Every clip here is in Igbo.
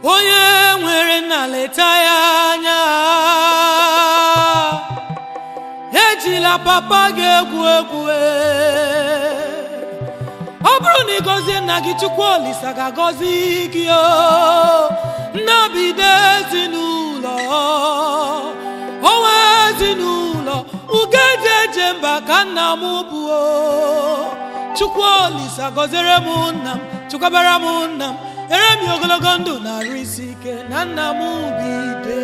onye nwere nna leta ya anya, ejila papa ga-egwu egwu. Ọ bụrụ na ị gọzie nna gị, Chukwu Olisa ga-agọzi gị. Nna bido ezinụlọ, onwe ezinụlọ, ugeji eje mba ka nna m bụ. Chukwu Olisa gọziere m nna m, chukwabara m nna m, nyere m ogologo ndụ na arụ isi ike na nna m bido.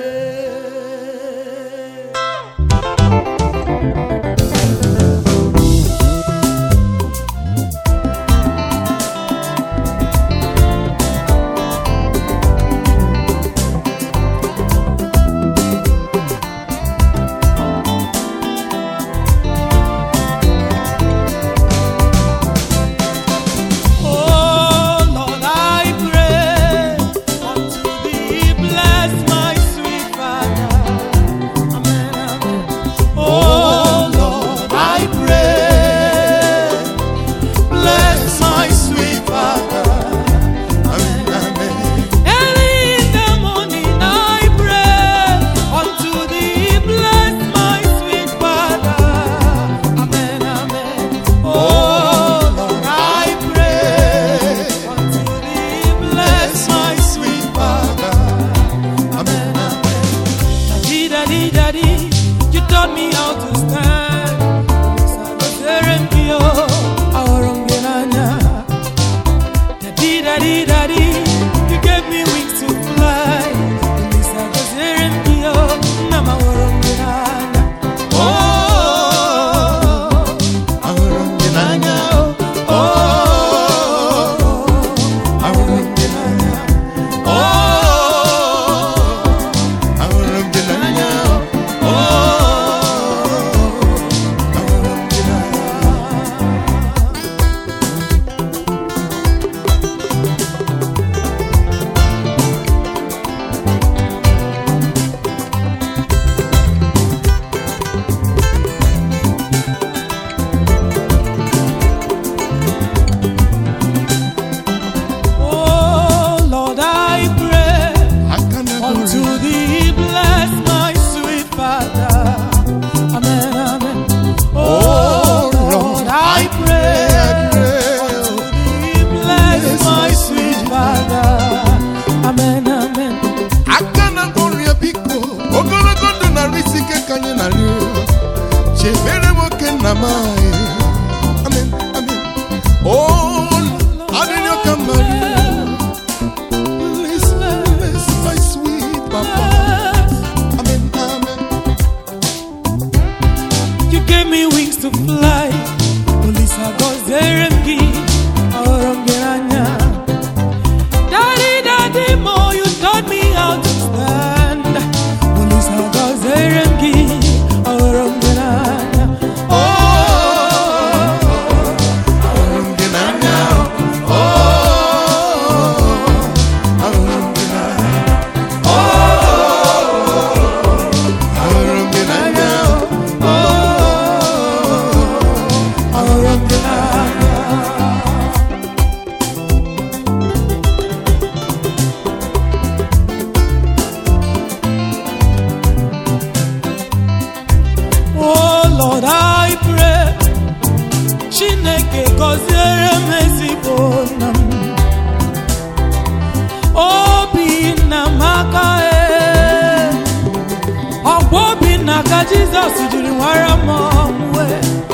Jesus jiri nwara m ọmụwe,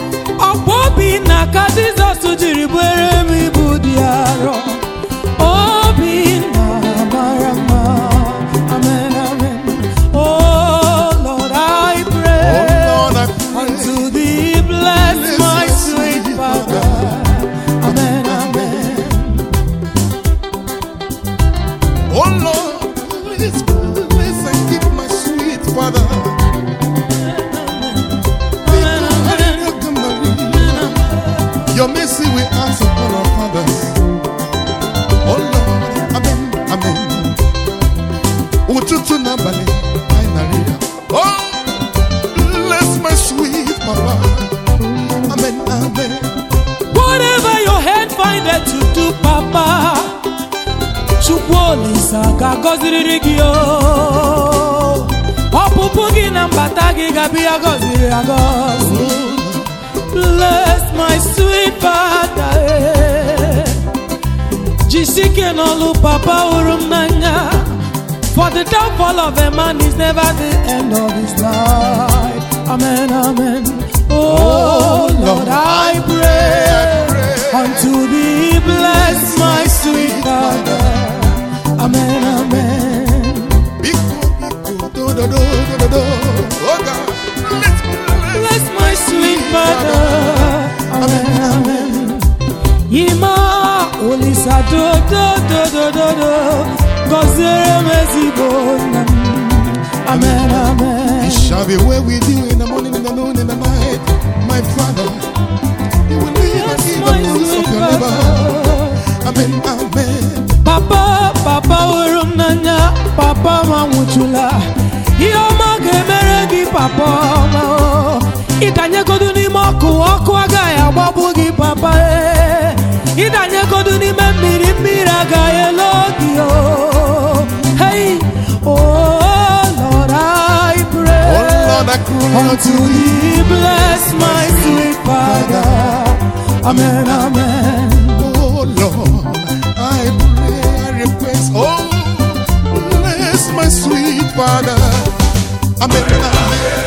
obi na ka Jesus jiri bere m ibu dị arọ. Obi na mara mma. Amen, amen. Oh Lord, I pray, unto thee bless my sweet Father. Amen, amen. Oh Lord, please bless and keep my sweet Father. Your mercy we ask upon our fathers. Oh Lord, amen, amen. Ututu nabali, ainaria. Oh, bless my sweet Papa. Amen, amen. Whatever your hand findeth to do, Papa, Chukwu Olisa Olisa ga-agọziriri gị o. Ọpụpụ gị na mbata gị ga-abịa gọziri agọzi. Bless my sweet Father. Jisike n'olu papa hụrụ m n'anya. For the downfall of a man is never the end of his life. Amen, amen. Oh Lord, I pray unto thee, bless my sweet Father. Amen, amen. Bless my sweet Father. Amen, amen. Yima Olisa do do do do do do. Gozere mezibo nam. Amen, amen. It shall be well with you in the morning, in the noon, in the night, my Father. You will live and eat the fruits of your labor. Amen, amen. Papa, Papa urumnanya, Papa mamuchula. Iyoma gemeregi Papa ma. Idanye kodu ni moku, oku agaya babugi Papa. Idanye kodu ni memiri miraga elogio. Hey, oh Lord, I pray. Oh Lord, I cry unto thee, bless my sweet Father. Amen, amen. Oh Lord, I pray, I request. Oh, bless my sweet Father. Amen, amen.